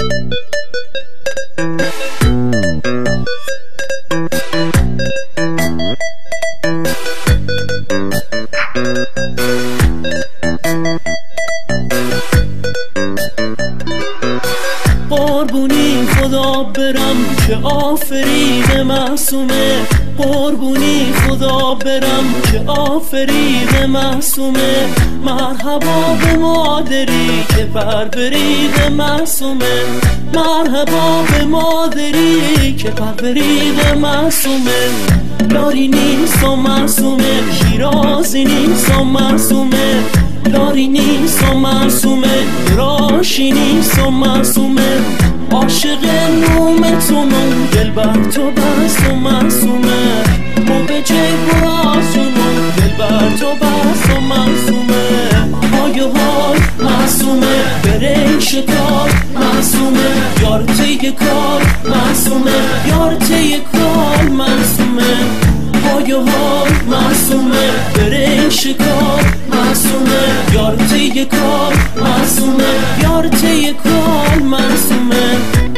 قربونی خدا برم که آفرید معصومه، قربونی خدا برم که آفرید معصومه. مرحبا به مادری که پرورید معصومه، مرحبا به مادری که پرورید معصومه. داری نیست و معصومه، شیرازی نیست و معصومه، داری نیست و معصومه، راشی نیست و معصومه. عاشق نومتونم دل بر تو بست و معصومه، موقع چه براز جونم دل بر تو بست و معصومه. های های معصومه، بره شکار معصومه، یار طی کار معصومه، یار طی کار معصومه. های های معصومه، بره شکار معصومه، یار طی کار معصومه، یار طی کار معصومه.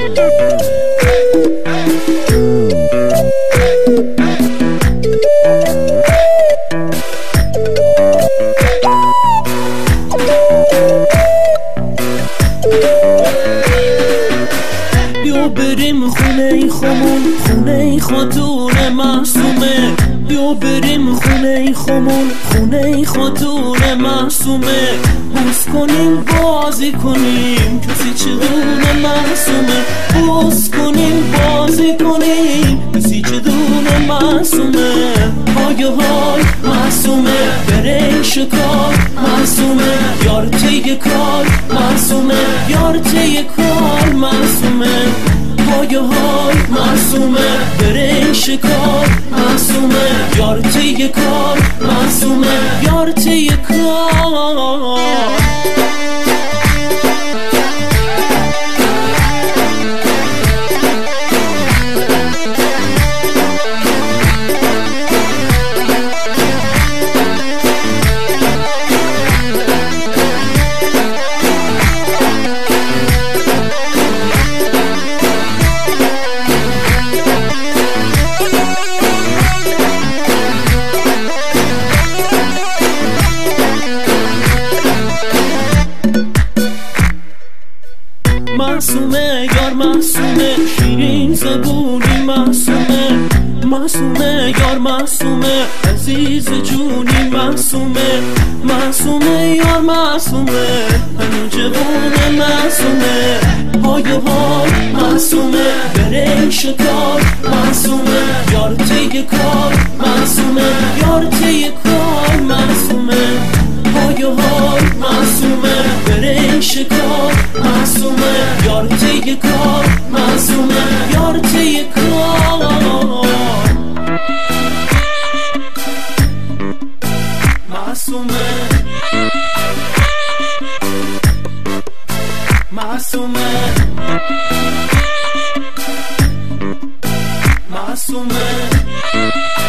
بیا بریم خونه خمون، خونه خاتون معصومه، بیا بریم خونه خمون، خونه خاتون معصومه. بوس کنیم بازی کنیم کسی چگونه معصومه، بوس کنیم بازی کنیم کسی چگونه معصومه. های های معصومه، بره شکار معصومه، یار طی کار معصومه، یار طی کار معصومه. های های معصومه، بره شکار معصومه، یار طی کار معصومه، یار طی کار. معصومه یار معصومه، شیرین زبونی معصومه، معصومه یار معصومه، عزیز جونی معصومه، معصومه یار معصومه، هنو جوون معصومه. های های معصومه، بره شکار معصومه، یار طی کار معصومه، یار طی کار معصومه. های های معصومه، بره شکار معصومه، یار طی کار معصومه، یار طی کار معصومه، معصومه، معصومه.